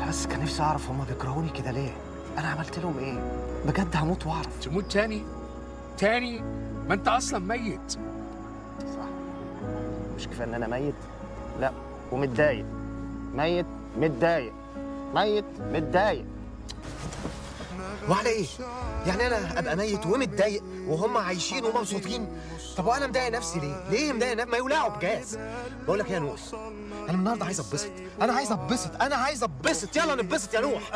بس كان نفسي اعرف هما بيكرهوني كده ليه؟ انا عملت لهم ايه؟ بجد هموت واعرف. تموت تاني؟ تاني؟ ما انت اصلا ميت. صح. مش كفايه ان انا ميت؟ لا، ومتضايق. ميت متضايق، ميت متضايق. وعلى ايه؟ يعني انا ابقى ميت ومتضايق وهم عايشين ومبسوطين؟ طب وانا مضايق نفسي ليه؟ ليه مضايق نفسي؟ ما يولعوا بجاز. بقول لك ايه يا نوح، انا من النهارده عايز اتبسط، انا عايز اتبسط، انا عايز اتبسط، يلا نتبسط يا نوح.